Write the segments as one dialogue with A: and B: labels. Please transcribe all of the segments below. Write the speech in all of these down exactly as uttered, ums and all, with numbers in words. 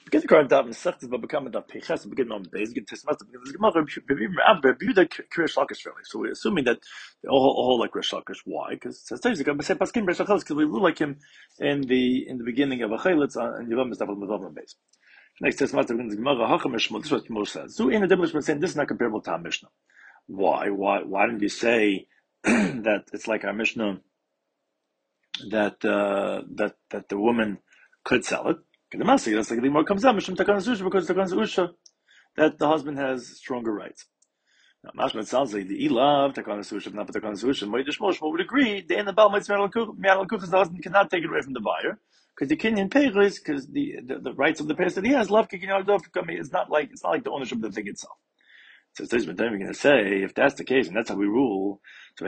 A: Begin the current daven sechtes, but become a dav peches. Begin on base. Begin tesmas. Begin the gemara. Review the kriyash lakish really. So we're assuming that the whole, whole like kriyash lakish. Why? Because it says going to say paskin kriyash lakish because we rule like him in the in the beginning of a chayletz and Yavam is davel medav base. Next tesmas. Begin the gemara hacham mishmol. This is what Moshe says. So in the demolish saying this is not comparable to our Mishnah. Why? Why? Why didn't you say that it's like our Mishnah that uh, that that the woman could sell it? The Masik, that's like the more comes out, Mishum Takan Zusha, because Takan Zusha, that the husband has stronger rights. Now, Mashma, it sounds like the Elav, Takan Zusha, not Takan Zusha, Moedish Moshma would agree, the end of Baal Mitzvah Kuchas, the husband cannot take it away from the buyer, because the Kenyan Peiris, because the, the the rights of the parents that he has, love kicking out of it's not like it's not like the ownership of the thing itself. So it's we're going to say, if that's the case, and that's how we rule, so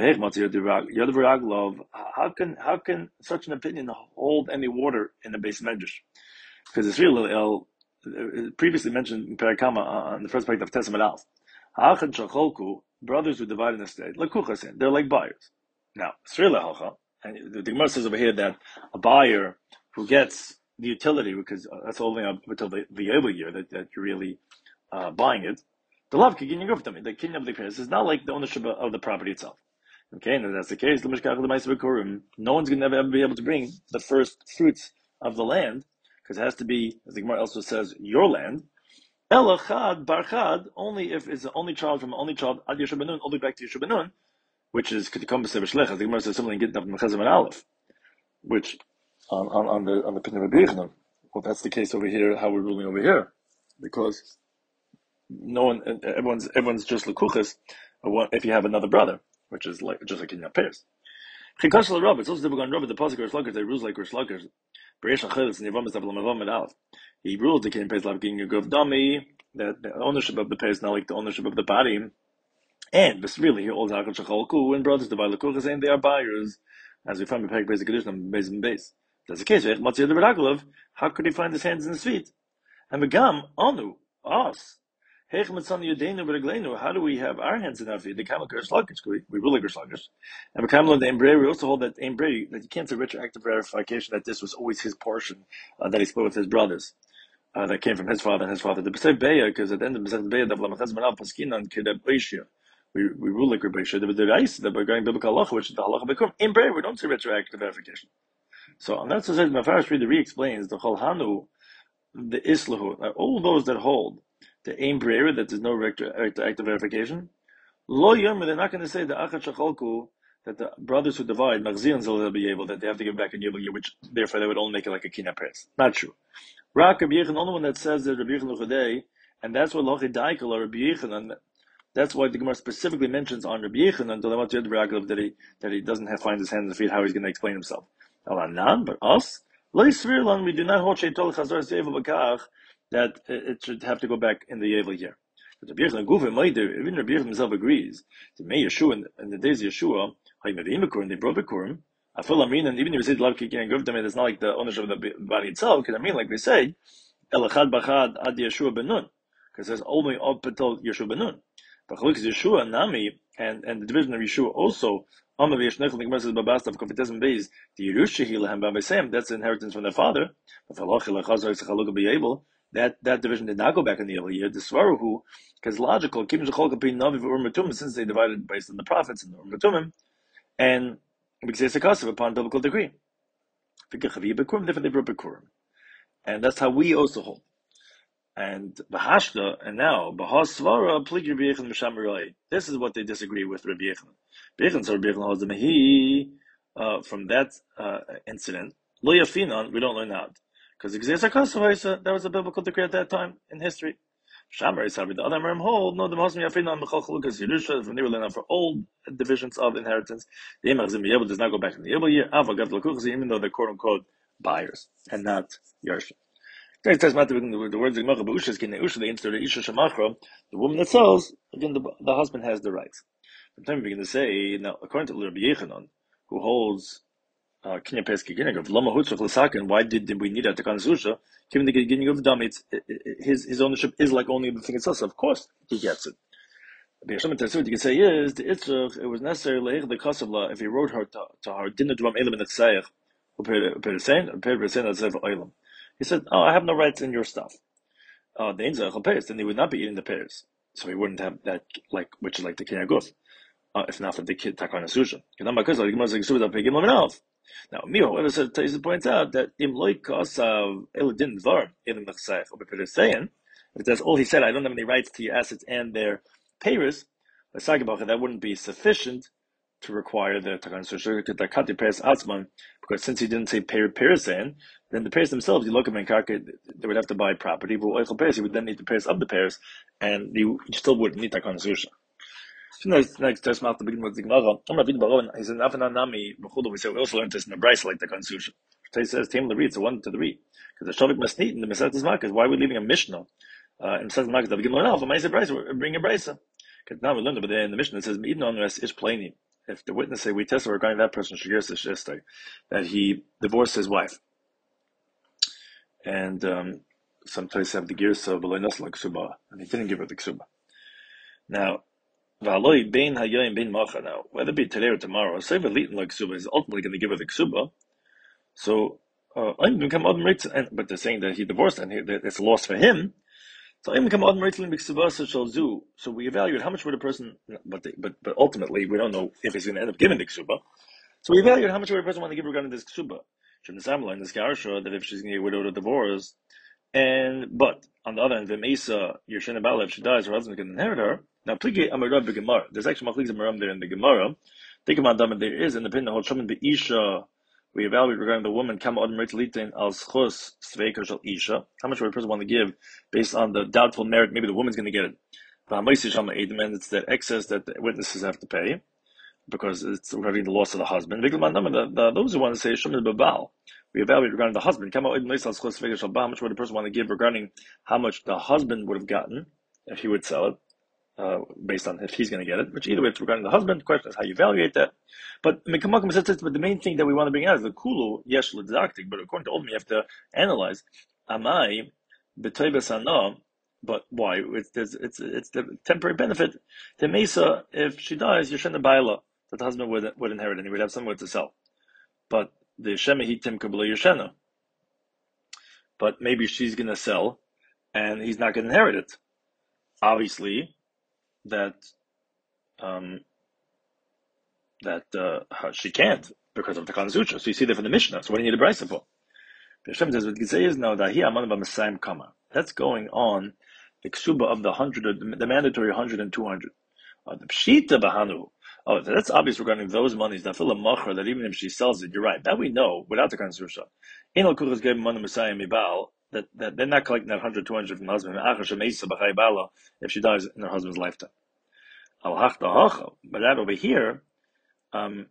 A: how can how can such an opinion hold any water in the base medrash? Because it's real, previously mentioned in Parakama on the first part of Testament Alf. Brothers who divide an estate, they're like buyers. Now, and the Gemara says over here that a buyer who gets the utility, because that's only up until the, the able year that, that you're really uh, buying it, the love the kinyan of the parents is not like the ownership of the property itself. Okay, and if that's the case, no one's going to ever be able to bring the first fruits of the land, because it has to be, as the Gemara also says, your land. Elachad barchad, only if it's the only child from the only child, ad Yeshua Benun, all the way back to Yeshua Benun, which is Ketikom B'Sev Shlech, as the Gemara says similarly in Gittin of Mechazim and Aleph, which, on, on, on the, on the Pin of Rabbi Yochanan. Well, that's the case over here, how we're ruling over here. Because no one, everyone's, everyone's just Lekuchas, if you have another brother, which is like, just like in your pairs. Chikash l'Rabbi, it's also difficult on Rabbi, the Pasuk Rish Lakish, they rules like Rish Lakish. Beresh HaCheletz, and Yavam is Davel Mavam and Alf. He ruled the King Pays Lav King Yagov Dami, that the ownership of the pay is not like the ownership of the body. And, but really, he holds Hakal Shachalku, and brothers divide Lekuchas, saying they are buyers, as we find in Peg Beis Kedushin, Beis and Beis. That's the case, Matzir the Beraglov, how could he find his hands and his feet? And Begam, Anu, us. How do we have our hands in our feet? The we rule like Gersh And the Embraer, we also hold that Embraer, that you can't say retroactive verification that this was always his portion uh, that he split with his brothers. Uh, that came from his father and his father. The B'Sei Beya, because at the end of B'Sei Beya, we we rule like Rebbe Sheh. The Reis that we're going biblical halacha, which is the halacha bekum. Embraer, we don't say retroactive verification. So on that says Mafarish Reader re-explains the Cholhanu, the Islahu, all those that hold the aim prayer that there's no retroactive verification. Lo yom, they're not going to say the achat shachalku that the brothers who divide magzian will be able that they have to give back a year, which therefore they would only make it like a kina press. Not true. Rak Rabbi Yechon, only one that says that Rabbi Yechon Luchadei, and that's what Lochi Daikal or Rabbi Yechon, and that's why the Gemara specifically mentions on Rabbi Yechon until I to that he that he doesn't have find his hands and feet how he's going to explain himself. Alanan, but us, Lo Yisvirlan, we do not hold Sheitol Chazor Sevel Bakach that it should have to go back in the Yevel year. But Rabbi Yechon, even Rabbi Yechon himself agrees. The May Yeshua in, in the days of Yeshua, and they brought Bikurim. I feel I mean, and even if you say Lav Kiki and Guvdam, it's not like the ownership of the body itself. Because I mean, like they say, Elachad Bachad Ad Yeshua Benun, because it's only up until Yeshua Benun. But look, Yeshua Nami and and the division of Yeshua also. Amav Yeshnech the Gemara says Babastav Kofetesim Beis the Yerushahi Lehem Bavesem. That's the inheritance from their father. That that division did not go back in the early year. The Svaruhu, because logical, since they divided based on the prophets and the Urmatumim, and because it's a custom upon biblical decree. And that's how we also hold. And Bahashta, and now, Bahas Svara, Plig Rabbi Yechon Misham Rai. This is what they disagree with Rabbi Yechon. Rabbi Yechon, so Rabbi Yechon holds the Mehi, uh, from that uh, incident. Lo Yafinon, we don't learn out. Because that was a biblical decree at that time in history. Shamar is having the other Merim hold, no, the Muslim Yafinon, Mechal because Yerusha, from there we learn out for old divisions of inheritance. The Yemachzim Yebel does not go back in the Yebel year, Ava Gav Lakuchas, even though they're quote unquote buyers and not Yersha. The words the woman that sells, again, the, the husband has the rights. Sometimes we begin to say, now, according to Rabbi Yechanan, who holds Kinya Peski Ginnig, Lama Hutzach Lasakin, why did, did we need that to Kanzusha? Given the beginning of the dummy, it's his his ownership is like only the thing itself. So of course, he gets it. The Yeshaman you can say is the Itzrach, it was necessary the Kasavla if he wrote her to, to her, didn't do Elam in the Ksayach, who paid the same, paid the same as Oilam. He said, oh, I have no rights in your stuff. uh, the Einzel Pears, then he would not be eating the pears. So he wouldn't have that, like, which is like the Kinyaguf, uh, if not for the Takana Susha. Now, Mio, whoever says, points out that im loikos of eludin var ilim nechsayach or saying, if it says all he said, I don't have any rights to your assets and their payers, that wouldn't be sufficient to require the Takan Susha to Takati Paris Atzman, because since he didn't say Pair Perisan, then the pairs themselves, you look at Menkarka, they would have to buy property, but Oichel Paris, you would then need the pairs of the pairs, and you still wouldn't need Takan Susha. Next, next test mouth to begin with the Gemara. I'm not reading Baron. He says, "Afan Nami." We say we also learned this in the Bryce, like the Constitution. He says, "Tam the read." So one to the read because the Shavik must need in the Masechtas Makkos. Why are we leaving a Mishnah uh, in Masechtas Makkos? That we can learn off. But Bryce, bring a Bryce. Because now we learned over there in the Mishnah. It says, "Even on the rest is plain. If the witness say we tested regarding that person that he divorced his wife, and um, sometimes have the gears of Ksuba, and he didn't give her the Ksuba. Now." Now, whether it be today or tomorrow, Sefer Litin like Ksuba is ultimately going to give her the Ksuba. So, uh, but they're saying that he divorced and he, that it's a loss for him. So, so we evaluate how much would a person, but they, but but ultimately we don't know if he's going to end up giving the Ksuba. So we evaluate how much would a person want to give regarding this Ksuba. That if she's going to get widowed or divorced, and but on the other hand, V'meisa Yershena Bala, if she dies, her husband can inherit her. Now, Pligi Amarab Gemara. There's actually Machliks Amaram there in the Gemara. Think about them, there is in the opinion of Shaman Be'isha. We evaluate regarding the woman Kama Adam Ritzlitin al Schos Sveika Shal Isha. How much would a person want to give based on the doubtful merit? Maybe the woman's going to get it. And it's the excess that the witnesses have to pay because it's regarding the loss of the husband. The, the, those who want to say Shaman Babal. We evaluate regarding the husband. How much would a person want to give regarding how much the husband would have gotten if he would sell it, uh, based on if he's going to get it. Which either way, it's regarding the husband. The question is how you evaluate that. But but the main thing that we want to bring out is the kulu yesh l'daktik. But according to Oldham, you have to analyze. Amai b'toybesana. But why? It's it's it's, it's the temporary benefit. The mesa, if she dies, Yeshena Baila, that the husband would would inherit and he would have somewhere to sell. But the Shemahitim Kabbalah Yeshena. But maybe she's going to sell and he's not going to inherit it. Obviously, that um, that uh, she can't because of the Kanzucha. So you see that from the Mishnah. So what do you need a Brysa for? The Hashem says, what you say is now that he Aman B'Masayim Kama. That's going on the Ksuba of the hundred, the mandatory hundred and two hundred. Uh, the Pshita Bahanu. Oh, that's obvious regarding those monies that fill a machar, that even if she sells it, you're right. That we know without the Kanzusha. In al kuchas gave money Messiah Mibal, that that they're not collecting that one hundred, two hundred from the husband. If she dies in her husband's lifetime. But that over here, um,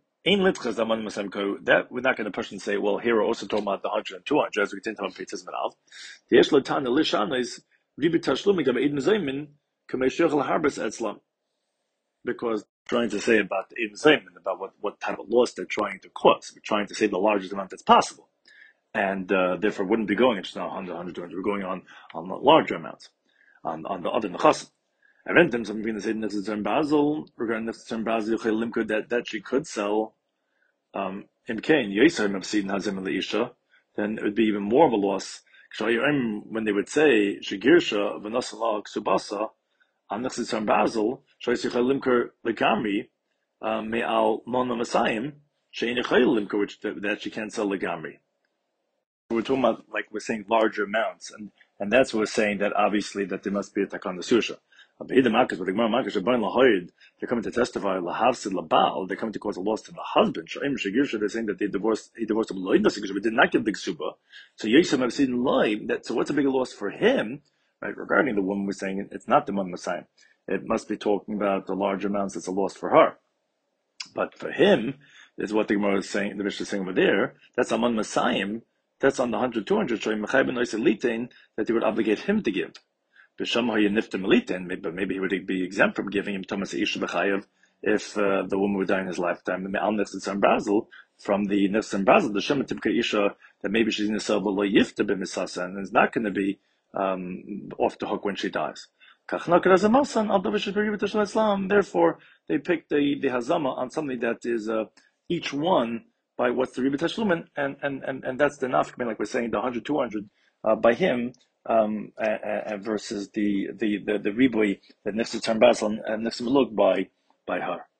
A: that we're not going to push and say, well, here we're also talking about the one hundred and two hundred, as we continue on Peitzis Menav. The Yesh Latana Lishana is Ribi Tashlumi Gaba Eden Zaymin, Kameshechel Harbis Etzlam. Because trying to say about the Eden Zaymin, about what, what type of loss they're trying to cause. We're trying to say the largest amount that's possible. And uh, therefore wouldn't be going just on one hundred, one hundred, two hundred. We're going on, on larger amounts, on, on the other Nechasim. I rent them something to say Nefetzim Basel, regarding Nefetzim Basel, Limkud, that, that she could sell, um, in Cain, Yisrael Mepsid Hazim Leisha, then it would be even more of a loss. When they would say, Shigirsha, Vanasala, Ksubasa, on Nefetzim Basel, Shoysichel Limkur Legamri, Me'al Mona Masayim, Shein Yechel Limkur, which that she can't sell Legamri. We're talking about, like we're saying, larger amounts, and, and that's what we're saying, that obviously that there must be a takan susha. They're coming to testify, they're coming to cause a loss to the husband. They're saying that they divorced, he divorced him, but did not give the ksuba. So Yisam have seen live, that, so what's a bigger loss for him, right? Regarding the woman, we're saying it's not the man Messiah. It must be talking about the large amounts, it's a loss for her. But for him, is what the Gemara is saying, the Mishnah is saying over there, that's Aman Messiah, that's on the one hundred, two hundred, showing that he would obligate him to give. But maybe he would be exempt from giving him Thomas Isha B'chayev if uh, the woman would die in his lifetime. From the Nefetzim Basel, the Shema Tibka Isha, that maybe she's going to sell V'lo Yifta B'misasa, and is not going to be um, off the hook when she dies. Therefore, they pick the, the Hazama on something that is uh, each one by what's the Ribit Tashlumin, and, and, and, and that's the nafkmin, like we're saying, the one hundred, two hundred, uh, by him, um, uh, versus the the the, the ribui that needs to turn basel and needs to look by by her.